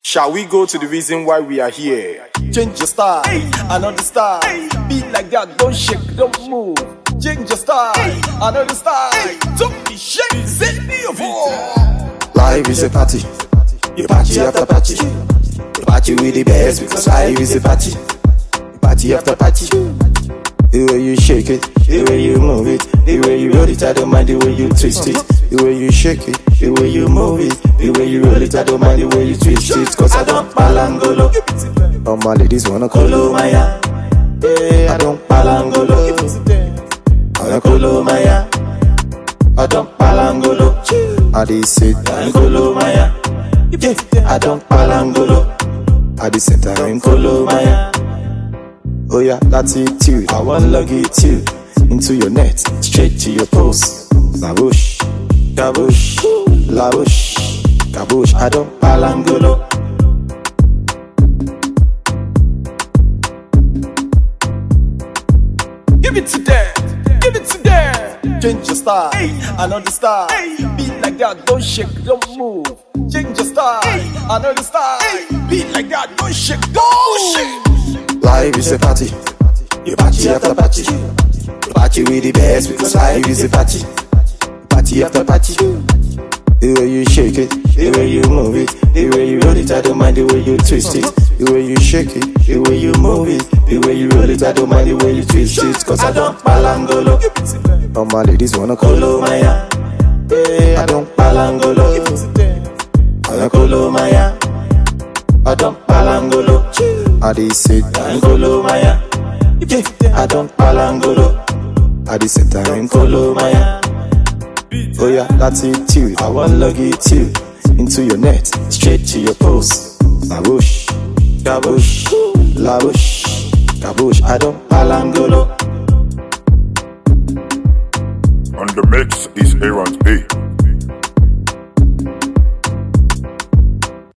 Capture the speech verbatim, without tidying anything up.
Shall we go to the reason why we are here? Change your style, another style. Be like that, don't shake, don't move. Change your style, another style. Don't be shaky, say me a voice. Life is a party, you party after party. You party with the best because life is a party. You party after party. The way you shake it, the way you move it, the way you roll it, I don't mind the way you twist it. The way you shake it, the way you move it, the way you roll it, I don't mind the way you twist it. Cause I don't palangolo. All my ladies wanna colo maya. Yeah, I don't palangolo. I don't colo maya. I don't palangolo. I dey sit down colo maya. Yeah, I don't palangolo. I dey sit down colo maya. Oh yeah, that's it too. I wanna log it too. Into your net, straight to your post. Labush, kabush, labush, kabush. I don't palangolo. Give it to them, give it to them. Change your style, another style. Be like that, don't shake, don't move. Change your style, another style. Be like that, don't shake, don't shake. Life is a party, you party after party. You party with the best because life is a party. Party after party. The way you shake it, the way you move it, the way you roll it, I don't mind the way you twist it. The way you shake it, the way you move it, the way you roll it, I don't mind the way you twist it. Cause I don't palangolo. All my ladies wanna colo maya. Yeah, I don't palangolo. I don't colo maya. I don't palangolo. I dey sit down colo maya. Yeah, I don't palangolo. I dey sit down colo maya. Oh yeah, that's it too. I wanna log it too. Into your net, straight to your post. Labush, kabush, labush, kabush. I don't palangolo. On the mix is Aaron's B.